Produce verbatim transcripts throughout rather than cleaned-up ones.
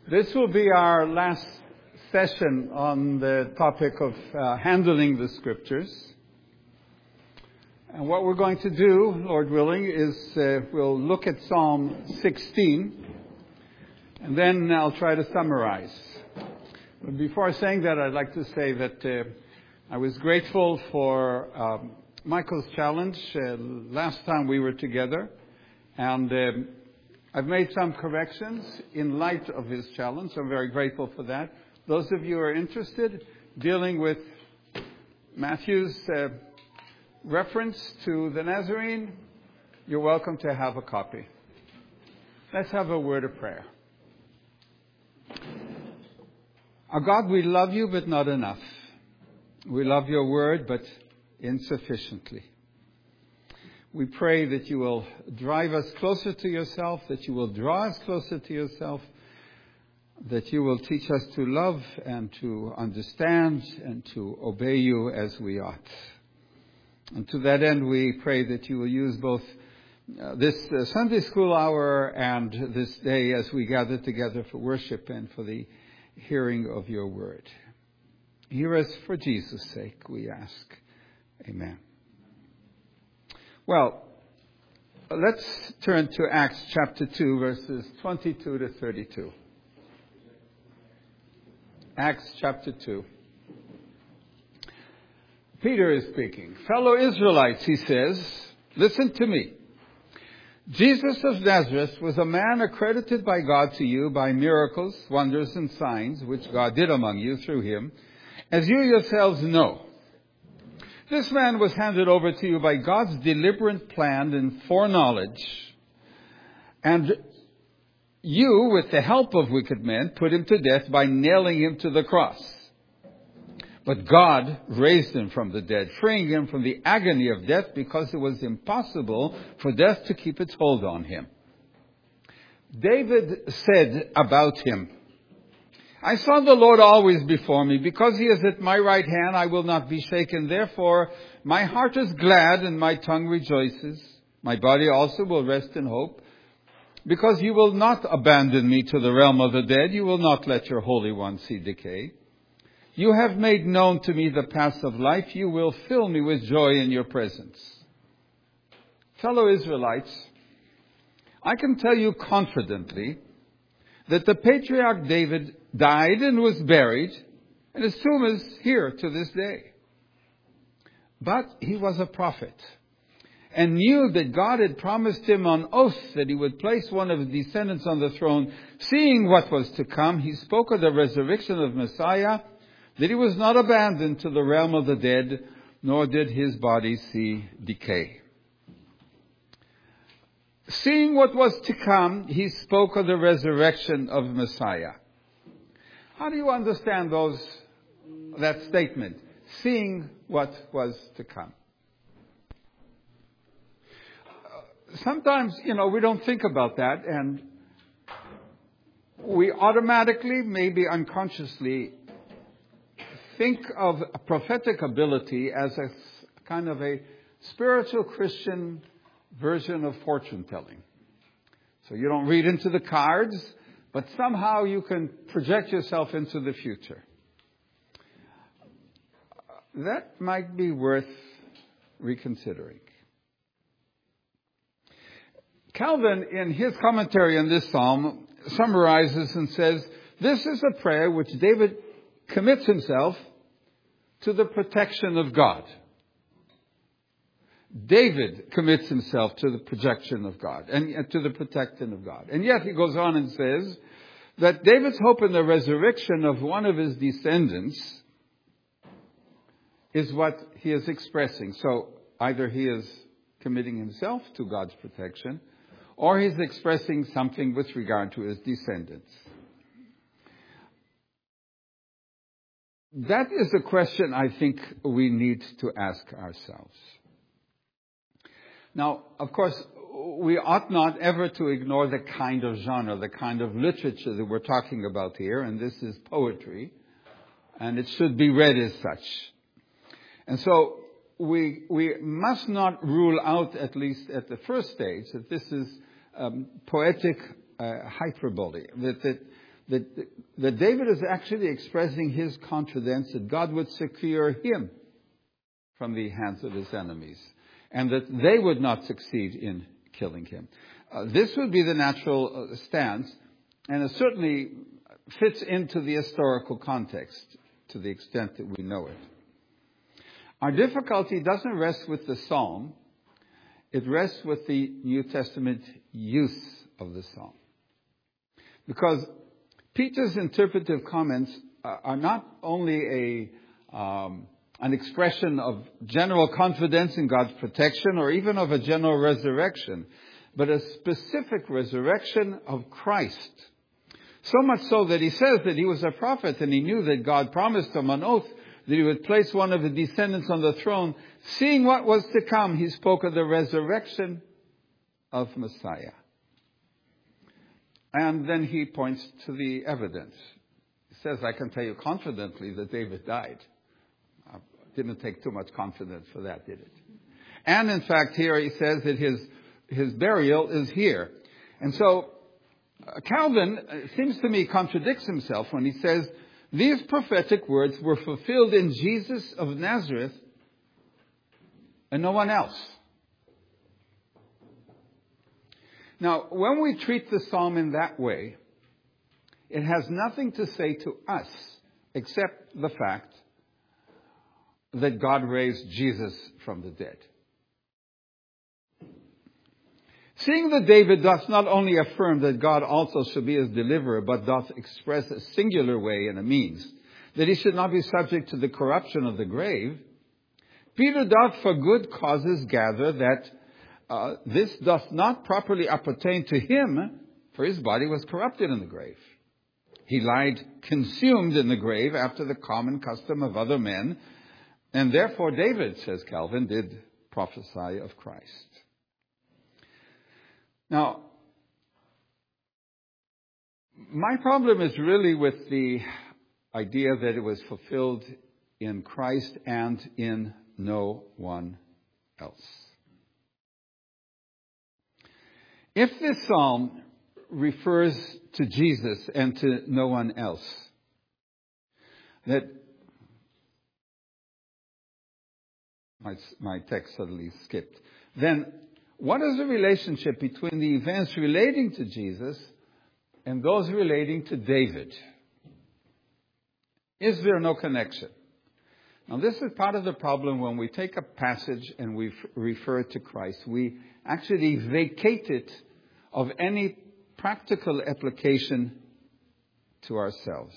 This will be our last session on the topic of uh, handling the Scriptures. And what we're going to do, Lord willing, is uh, we'll look at Psalm sixteen, and then I'll try to summarize. But before saying that, I'd like to say that uh, I was grateful for um, Michael's challenge uh, last time we were together, and uh, I've made some corrections in light of his challenge. I'm very grateful for that. Those of you who are interested, dealing with Matthew's uh, reference to the Nazarene, you're welcome to have a copy. Let's have a word of prayer. Our God, we love you, but not enough. We love your word, but insufficiently. We pray that you will drive us closer to yourself, that you will draw us closer to yourself, that you will teach us to love and to understand and to obey you as we ought. And to that end, we pray that you will use both uh, this uh, Sunday school hour and this day as we gather together for worship and for the hearing of your word. Hear us for Jesus' sake, we ask. Amen. Well, let's turn to Acts chapter two, verses twenty-two to thirty-two. Acts chapter two. Peter is speaking. Fellow Israelites, he says, listen to me. Jesus of Nazareth was a man accredited by God to you by miracles, wonders, and signs, which God did among you through him, as you yourselves know. This man was handed over to you by God's deliberate plan and foreknowledge. And you, with the help of wicked men, put him to death by nailing him to the cross. But God raised him from the dead, freeing him from the agony of death because it was impossible for death to keep its hold on him. David said about him, I saw the Lord always before me. Because he is at my right hand, I will not be shaken. Therefore, my heart is glad and my tongue rejoices. My body also will rest in hope. Because you will not abandon me to the realm of the dead. You will not let your Holy One see decay. You have made known to me the paths of life. You will fill me with joy in your presence. Fellow Israelites, I can tell you confidently that the patriarch David died and was buried, and his tomb is here to this day. But he was a prophet and knew that God had promised him on oath that he would place one of his descendants on the throne. Seeing what was to come, he spoke of the resurrection of Messiah, that he was not abandoned to the realm of the dead, nor did his body see decay. Seeing what was to come, he spoke of the resurrection of Messiah. How do you understand those, that statement? Seeing what was to come. Sometimes, you know, we don't think about that, and we automatically, maybe unconsciously, think of a prophetic ability as a kind of a spiritual Christian version of fortune telling. So you don't read into the cards, but somehow you can project yourself into the future. That might be worth reconsidering. Calvin, in his commentary on this psalm, summarizes and says, this is a prayer which David commits himself to the protection of God. David commits himself to the protection of God and to the protection of God. And yet he goes on and says that David's hope in the resurrection of one of his descendants is what he is expressing. So either he is committing himself to God's protection, or he's expressing something with regard to his descendants. That is a question I think we need to ask ourselves. Now, of course, we ought not ever to ignore the kind of genre, the kind of literature that we're talking about here, and this is poetry, and it should be read as such. And so we we must not rule out, at least at the first stage, that this is um, poetic uh, hyperbole, that, that that, that David is actually expressing his confidence that God would secure him from the hands of his enemies, and that they would not succeed in killing him. Uh, this would be the natural uh, stance, and it certainly fits into the historical context to the extent that we know it. Our difficulty doesn't rest with the psalm. It rests with the New Testament use of the psalm. Because Peter's interpretive comments are not only a um, an expression of general confidence in God's protection or even of a general resurrection, but a specific resurrection of Christ. So much so that he says that he was a prophet and he knew that God promised him on oath that he would place one of the descendants on the throne. Seeing what was to come, he spoke of the resurrection of Messiah. And then he points to the evidence. He says, I can tell you confidently that David died. Uh, didn't take too much confidence for that, did it? And in fact, here he says that his, his burial is here. And so uh, Calvin, it seems to me, contradicts himself when he says, these prophetic words were fulfilled in Jesus of Nazareth and no one else. Now, when we treat the psalm in that way, it has nothing to say to us except the fact that God raised Jesus from the dead. Seeing that David doth not only affirm that God also shall be his deliverer, but doth express a singular way and a means, that he should not be subject to the corruption of the grave, Peter doth for good causes gather that uh, this doth not properly appertain to him, for his body was corrupted in the grave. He lied consumed in the grave after the common custom of other men, and therefore David, says Calvin, did prophesy of Christ. Now, my problem is really with the idea that it was fulfilled in Christ and in no one else. If this psalm refers to Jesus and to no one else, that my, my text suddenly skipped, then what is the relationship between the events relating to Jesus and those relating to David? Is there no connection? Now, this is part of the problem when we take a passage and we f- refer to Christ. We actually vacate it of any practical application to ourselves.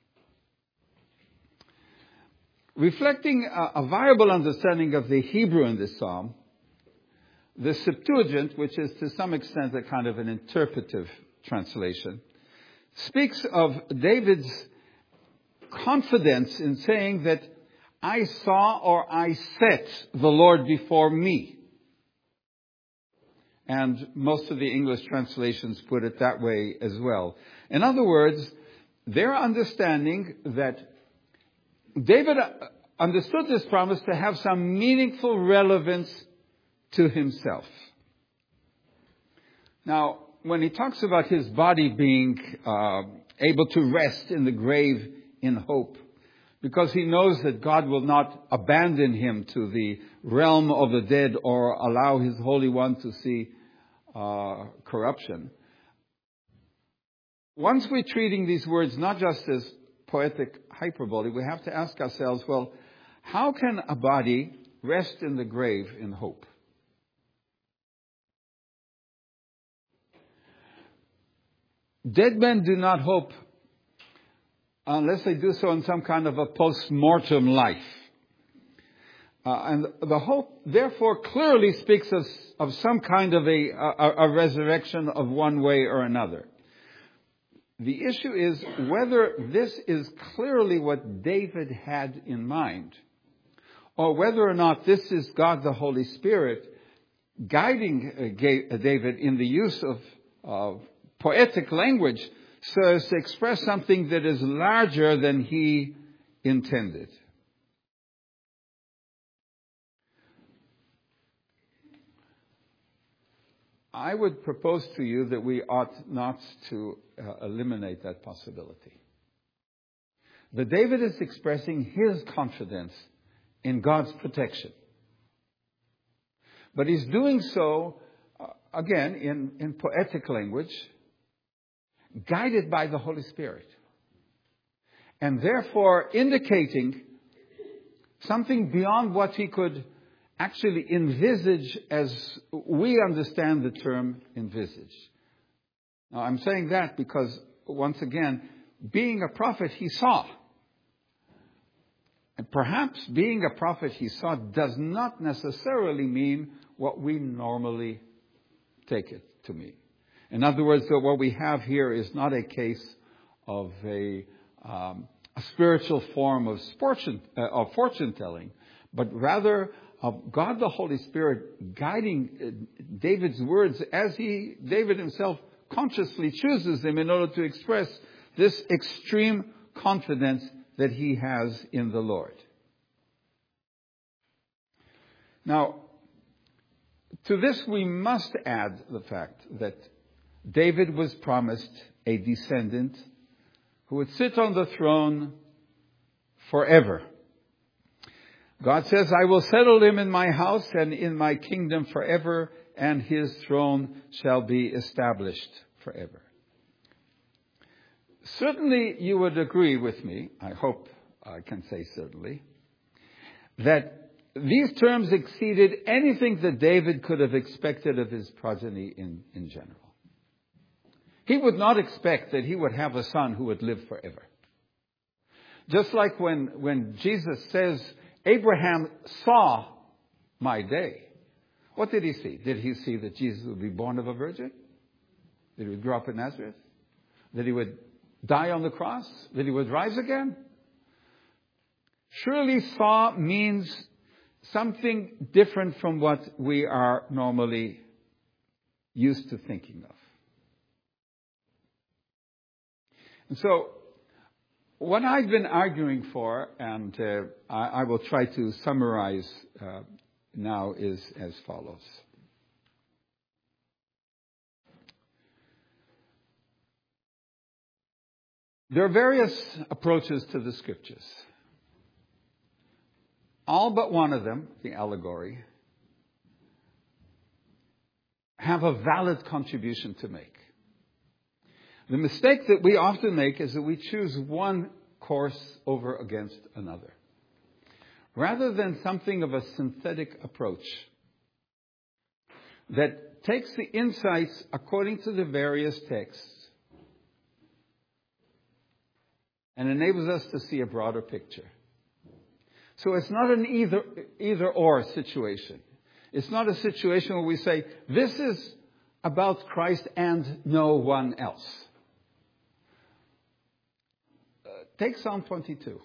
Reflecting a, a viable understanding of the Hebrew in this psalm, the Septuagint, which is to some extent a kind of an interpretive translation, speaks of David's confidence in saying that I saw or I set the Lord before me. And most of the English translations put it that way as well. In other words, their understanding that David understood this promise to have some meaningful relevance to himself. Now, when he talks about his body being uh, able to rest in the grave in hope, because he knows that God will not abandon him to the realm of the dead or allow his Holy One to see uh, corruption. Once we're treating these words not just as poetic hyperbole, we have to ask ourselves, well, how can a body rest in the grave in hope? Dead men do not hope unless they do so in some kind of a post-mortem life. Uh, and the hope, therefore, clearly speaks of, of some kind of a, a, a resurrection of one way or another. The issue is whether this is clearly what David had in mind, or whether or not this is God the Holy Spirit guiding uh, David in the use of, of poetic language so as to express something that is larger than he intended. I would propose to you that we ought not to uh, eliminate that possibility. That David is expressing his confidence in God's protection. But he's doing so, uh, again, in, in poetic language, guided by the Holy Spirit. And therefore indicating something beyond what he could actually envisage as we understand the term envisage. Now, I'm saying that because, once again, being a prophet, he saw. And perhaps being a prophet, he saw, does not necessarily mean what we normally take it to mean. In other words, what we have here is not a case of a, um, a spiritual form of fortune, uh, of fortune telling, but rather of God the Holy Spirit guiding uh, David's words as he, David himself, consciously chooses them in order to express this extreme confidence that he has in the Lord. Now, to this we must add the fact that David was promised a descendant who would sit on the throne forever. God says, I will settle him in my house and in my kingdom forever, and his throne shall be established forever. Certainly you would agree with me, I hope I can say certainly, that these terms exceeded anything that David could have expected of his progeny in, in general. He would not expect that he would have a son who would live forever. Just like when, when Jesus says, Abraham saw my day. What did he see? Did he see that Jesus would be born of a virgin? That he would grow up in Nazareth? That he would die on the cross? That he would rise again? Surely saw means something different from what we are normally used to thinking of. And so, what I've been arguing for, and uh, I, I will try to summarize uh, now, is as follows. There are various approaches to the Scriptures. All but one of them, the allegory, have a valid contribution to make. The mistake that we often make is that we choose one course over against another, rather than something of a synthetic approach that takes the insights according to the various texts and enables us to see a broader picture. So it's not an either, either or situation. It's not a situation where we say, this is about Christ and no one else. Uh, take Psalm twenty-two.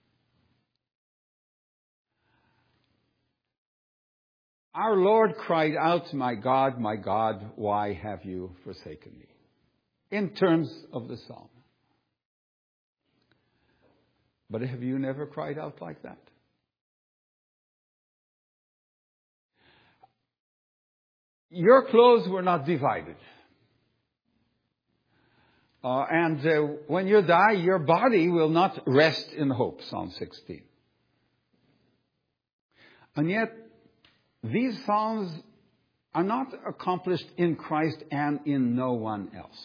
Our Lord cried out, my God, my God, why have you forsaken me? In terms of the psalm. But have you never cried out like that? Your clothes were not divided. Uh, and uh, when you die, your body will not rest in hope, Psalm sixteen. And yet, these psalms are not accomplished in Christ and in no one else.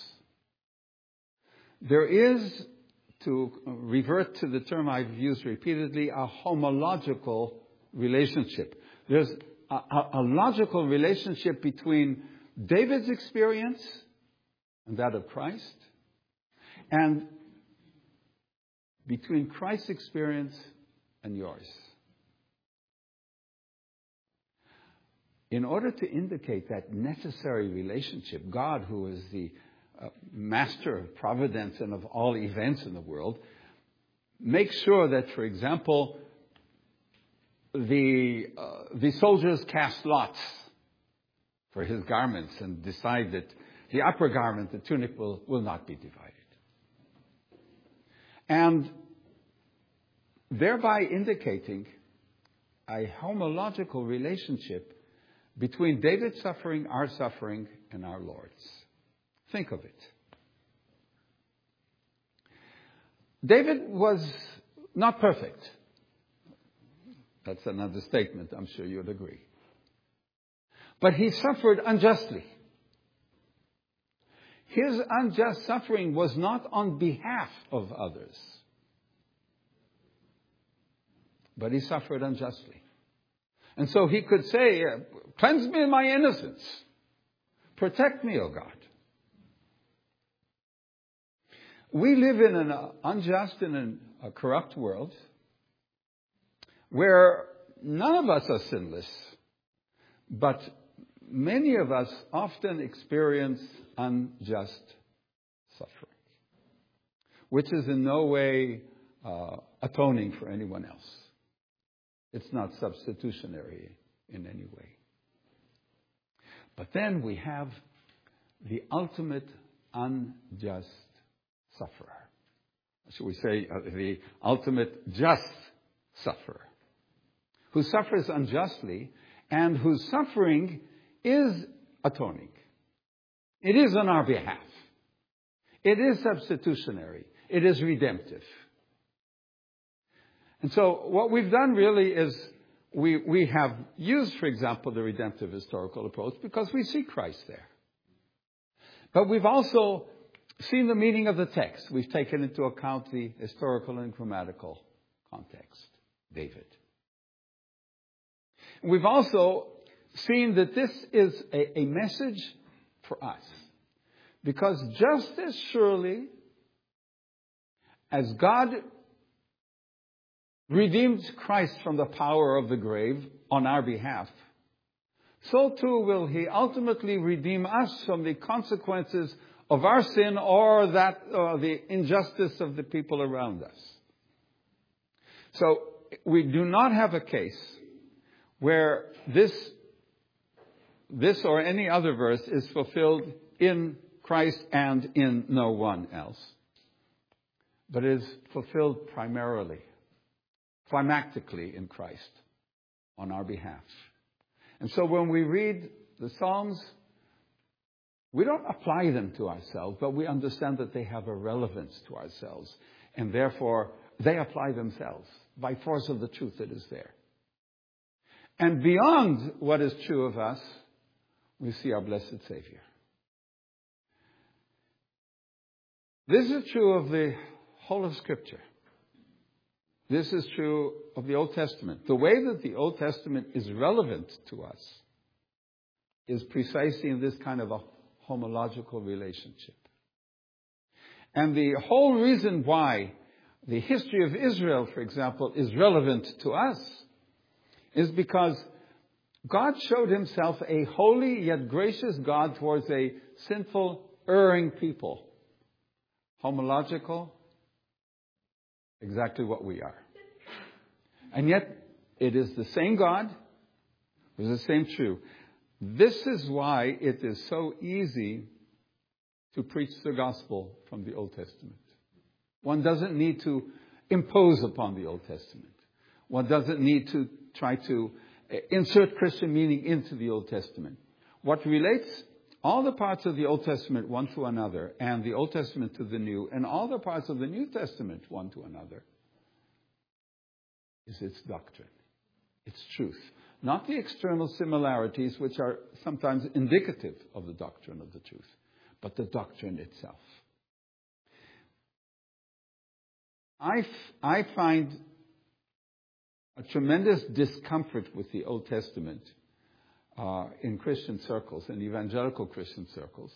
There is, to revert to the term I've used repeatedly, a homological relationship. There's a, a, a logical relationship between David's experience and that of Christ, and between Christ's experience and yours. In order to indicate that necessary relationship, God, who is the uh, master of providence and of all events in the world, makes sure that, for example, the uh, the soldiers cast lots for his garments and decide that the upper garment, the tunic, will, will not be divided. And thereby indicating a homological relationship between David's suffering, our suffering, and our Lord's. Think of it. David was not perfect. That's an understatement, I'm sure you'd agree. But he suffered unjustly. His unjust suffering was not on behalf of others, but he suffered unjustly. And so he could say, cleanse me of my innocence. Protect me, O God. We live in an unjust and a corrupt world where none of us are sinless, but many of us often experience unjust suffering, which is in no way uh, atoning for anyone else. It's not substitutionary in any way. But then we have the ultimate unjust sufferer. Should we say uh, the ultimate just sufferer, who suffers unjustly and whose suffering is atoning. It is on our behalf. It is substitutionary. It is redemptive. And so what we've done really is we, we have used, for example, the redemptive historical approach because we see Christ there. But we've also seen the meaning of the text. We've taken into account the historical and grammatical context. David. We've also seen that this is a, a message for us. Because just as surely as God redeemed Christ from the power of the grave on our behalf, so too will he ultimately redeem us from the consequences of our sin or that uh, the injustice of the people around us. So we do not have a case where this, this or any other verse is fulfilled in Christ and in no one else, but is fulfilled primarily, climactically in Christ on our behalf. And so when we read the Psalms, we don't apply them to ourselves, but we understand that they have a relevance to ourselves, and therefore they apply themselves by force of the truth that is there. And beyond what is true of us, we see our blessed Savior. This is true of the whole of Scripture. This is true of the Old Testament. The way that the Old Testament is relevant to us is precisely in this kind of a homological relationship. And the whole reason why the history of Israel, for example, is relevant to us is because God showed himself a holy yet gracious God towards a sinful, erring people. Homological, exactly what we are. And yet, it is the same God, it is the same true. This is why it is so easy to preach the gospel from the Old Testament. One doesn't need to impose upon the Old Testament. One doesn't need to try to insert Christian meaning into the Old Testament. What relates all the parts of the Old Testament one to another, and the Old Testament to the New, and all the parts of the New Testament one to another, is its doctrine, its truth. Not the external similarities, which are sometimes indicative of the doctrine of the truth, but the doctrine itself. I, f- I find a tremendous discomfort with the Old Testament uh, in Christian circles, in evangelical Christian circles,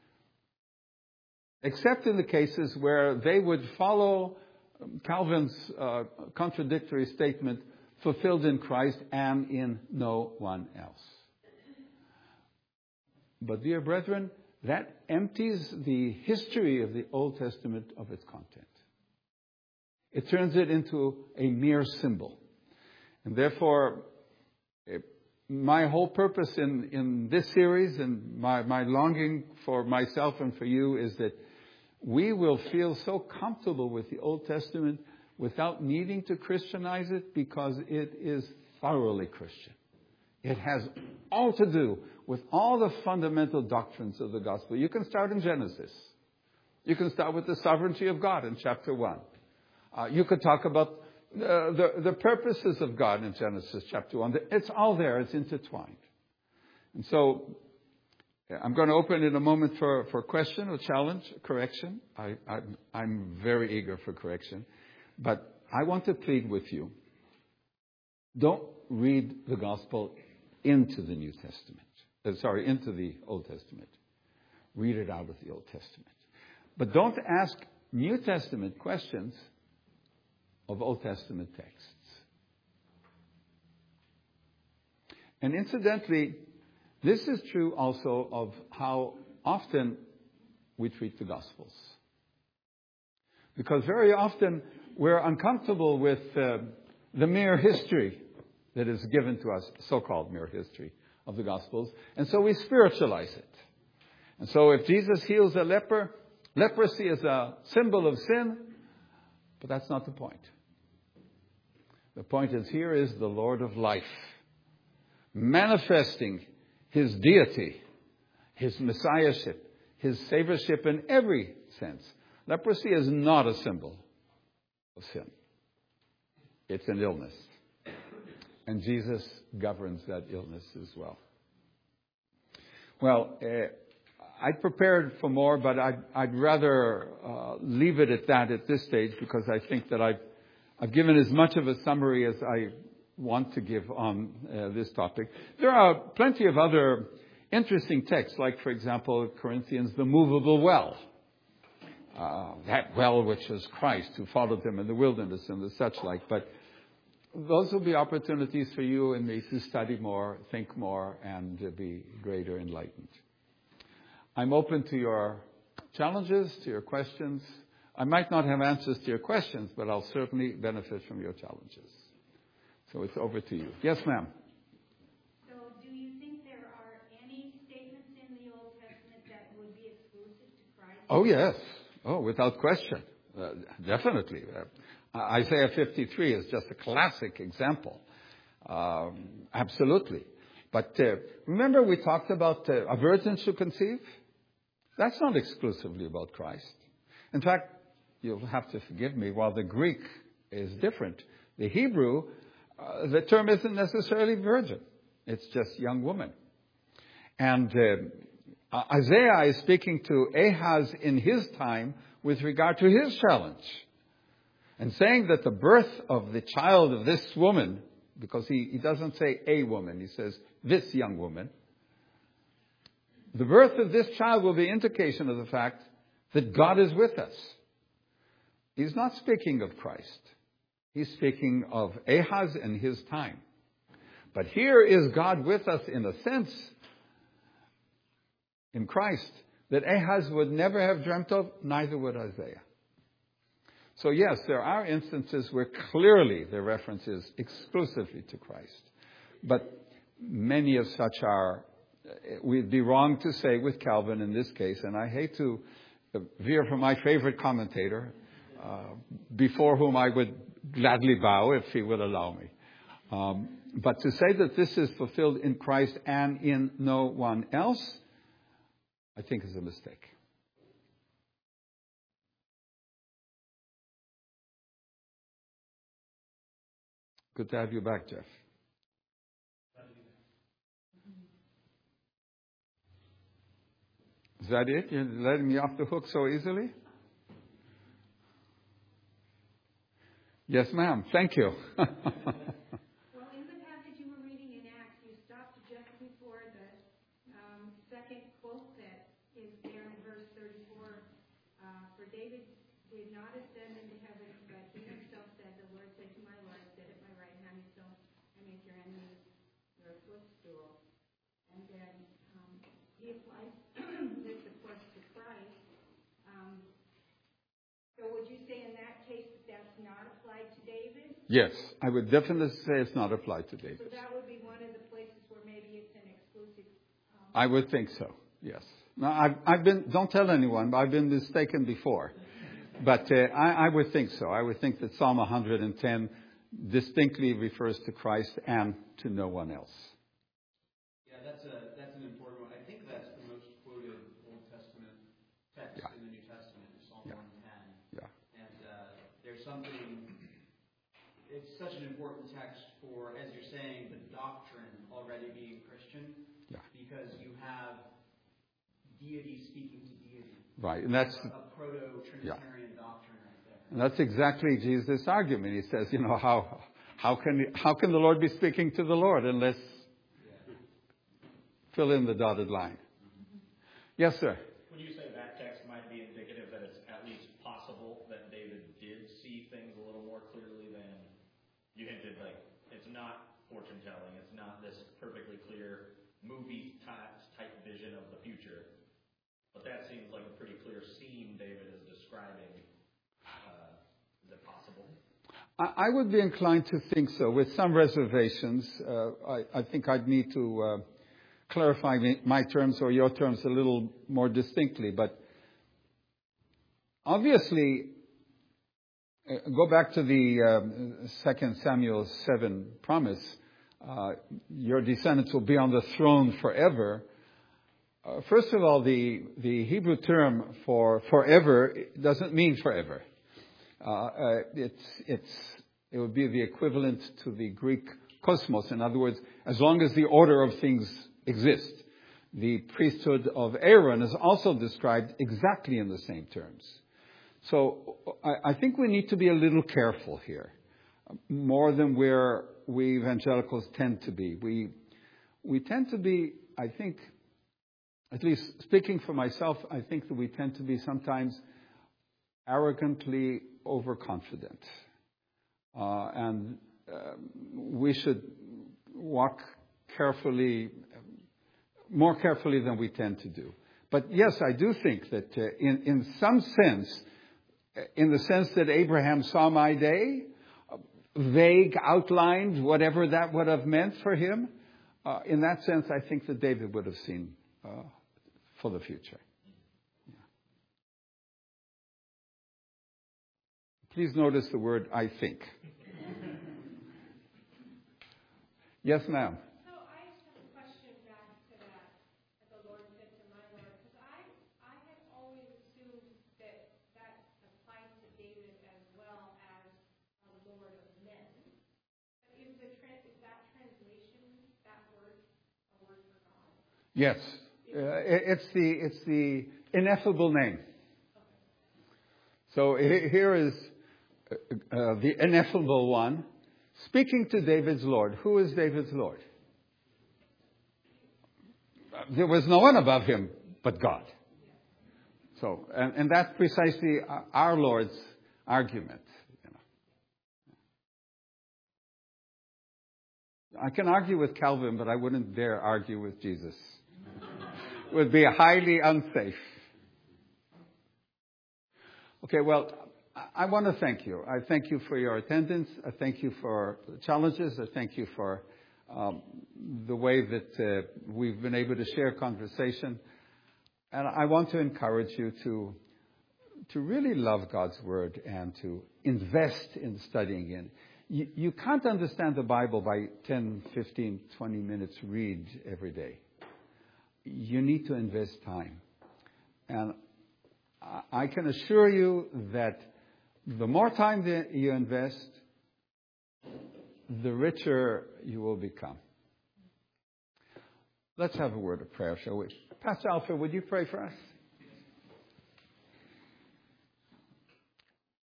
except in the cases where they would follow Calvin's uh, contradictory statement, fulfilled in Christ and in no one else. But dear brethren, that empties the history of the Old Testament of its content. It turns it into a mere symbol. And therefore, my whole purpose in, in this series and my, my longing for myself and for you is that we will feel so comfortable with the Old Testament without needing to Christianize it, because it is thoroughly Christian. It has all to do with all the fundamental doctrines of the gospel. You can start in Genesis. You can start with the sovereignty of God in chapter one. Uh, you could talk about uh, the, the purposes of God in Genesis chapter one. It's all there. It's intertwined. And so I'm going to open in a moment for, for question or challenge, correction. I, I, I'm very eager for correction. But I want to plead with you. Don't read the gospel into the New Testament. Uh, sorry, into the Old Testament. Read it out of the Old Testament. But don't ask New Testament questions of Old Testament texts. And incidentally, this is true also of how often we treat the Gospels. Because very often we're uncomfortable with uh, the mere history that is given to us, so-called mere history of the Gospels, and so we spiritualize it. And so if Jesus heals a leper, leprosy is a symbol of sin, but that's not the point. The point is, here is the Lord of life, manifesting His deity, His messiahship, His saviorship in every sense. Leprosy is not a symbol of sin. It's an illness. And Jesus governs that illness as well. Well, uh, I prepared for more, but I'd, I'd rather uh, leave it at that at this stage, because I think that I've, I've given as much of a summary as I want to give on uh, this topic. There are plenty of other interesting texts, like, for example, Corinthians, the movable well. Uh, that well which was Christ, who followed him in the wilderness and the such like. But those will be opportunities for you and me to study more, think more, and uh, be greater enlightened. I'm open to your challenges, to your questions. I might not have answers to your questions, but I'll certainly benefit from your challenges. So it's over to you. Yes, ma'am. So do you think there are any statements in the Old Testament that would be exclusive to Christ? Oh, yes. Oh, without question. Uh, definitely. Uh, Isaiah fifty-three is just a classic example. Um, absolutely. But uh, remember we talked about uh, a virgin should conceive? That's not exclusively about Christ. In fact, you'll have to forgive me, while the Greek is different, the Hebrew, uh, the term isn't necessarily virgin. It's just young woman. And uh, Isaiah is speaking to Ahaz in his time with regard to his challenge, and saying that the birth of the child of this woman, because he, he doesn't say a woman, he says this young woman, the birth of this child will be indication of the fact that God is with us. He's not speaking of Christ. He's speaking of Ahaz and his time. But here is God with us in a sense, in Christ, that Ahaz would never have dreamt of, neither would Isaiah. So yes, there are instances where clearly the reference is exclusively to Christ. But many of such are, we'd be wrong to say with Calvin in this case, and I hate to veer from my favorite commentator, uh, before whom I would gladly bow if he would allow me. Um, but to say that this is fulfilled in Christ and in no one else, I think is a mistake. Good to have you back, Jeff. Is that it? You're letting me off the hook so easily? Yes, ma'am. Thank you. Well, in the passage you were reading in Acts, you stopped just before the um, second quote that is there in verse thirty-four. Uh, For David did not ascend into heaven, but he himself said, the Lord said to my Lord, sit at my right hand until I make your enemies your footstool. And then um, he applies this, of course, to Christ. Um, so would you say in that case that that's not applied to David? Yes, I would definitely say it's not applied to David. So that would be one of the places where maybe it's an exclusive. Um, I would think so, yes. Now, I've, I've been, don't tell anyone, but I've been mistaken before. But uh, I, I would think so. I would think that Psalm one hundred ten distinctly refers to Christ and to no one else. Yeah, that's a that's an important something, it's such an important text for, as you're saying, the doctrine already being Christian, Yeah. because you have deity speaking to deity. Right, and that's a, a proto-Trinitarian yeah. doctrine right there. And that's exactly Jesus' argument. He says, you know, how how can how can the Lord be speaking to the Lord unless yeah. fill in the dotted line? Mm-hmm. Yes, sir. When you say that text might be indicative that it's at least possible that David did see things a little more clearly than you hinted, like it's not fortune telling, it's not this perfectly clear movie type type vision of the future. But that seems like a pretty clear scene David is describing. Uh, is it possible? I, I would be inclined to think so, with some reservations. Uh, I, I think I'd need to uh, clarify my terms or your terms a little more distinctly. But obviously, uh, go back to the um, Second Samuel seven promise. Uh, your descendants will be on the throne forever. Uh, first of all, the, the Hebrew term for forever doesn't mean forever. Uh, uh, it's, it's, it would be the equivalent to the Greek cosmos. In other words, as long as the order of things exists. The priesthood of Aaron is also described exactly in the same terms. So I, I think we need to be a little careful here, more than where we evangelicals tend to be. We, we tend to be, I think, at least speaking for myself, I think that we tend to be sometimes arrogantly overconfident. Uh, and uh, we should walk carefully, more carefully than we tend to do. But yes, I do think that uh, in, in some sense, in the sense that Abraham saw my day, vague, outlined, whatever that would have meant for him, uh, in that sense, I think that David would have seen uh, for the future. Yeah. Please notice the word "I think." Yes, ma'am. So I just have a question back to that, that the Lord said to my Lord, because I, I had always assumed that that applied to David as well as a Lord of men. But is, the, is that translation, that word, a word for God? Yes. Uh, it's the it's the ineffable name. So here is uh, the ineffable one speaking to David's Lord. Who is David's Lord? There was no one above him but God. So, and, and that's precisely our Lord's argument. You know. I can argue with Calvin, but I wouldn't dare argue with Jesus. It would be highly unsafe. Okay, well, I want to thank you. I thank you for your attendance. I thank you for the challenges. I thank you for um, the way that uh, we've been able to share conversation. And I want to encourage you to, to really love God's Word and to invest in studying it. You, you can't understand the Bible by ten, fifteen, twenty minutes read every day. You need to invest time. And I can assure you that the more time that you invest, the richer you will become. Let's have a word of prayer, shall we? Pastor Alfred, would you pray for us?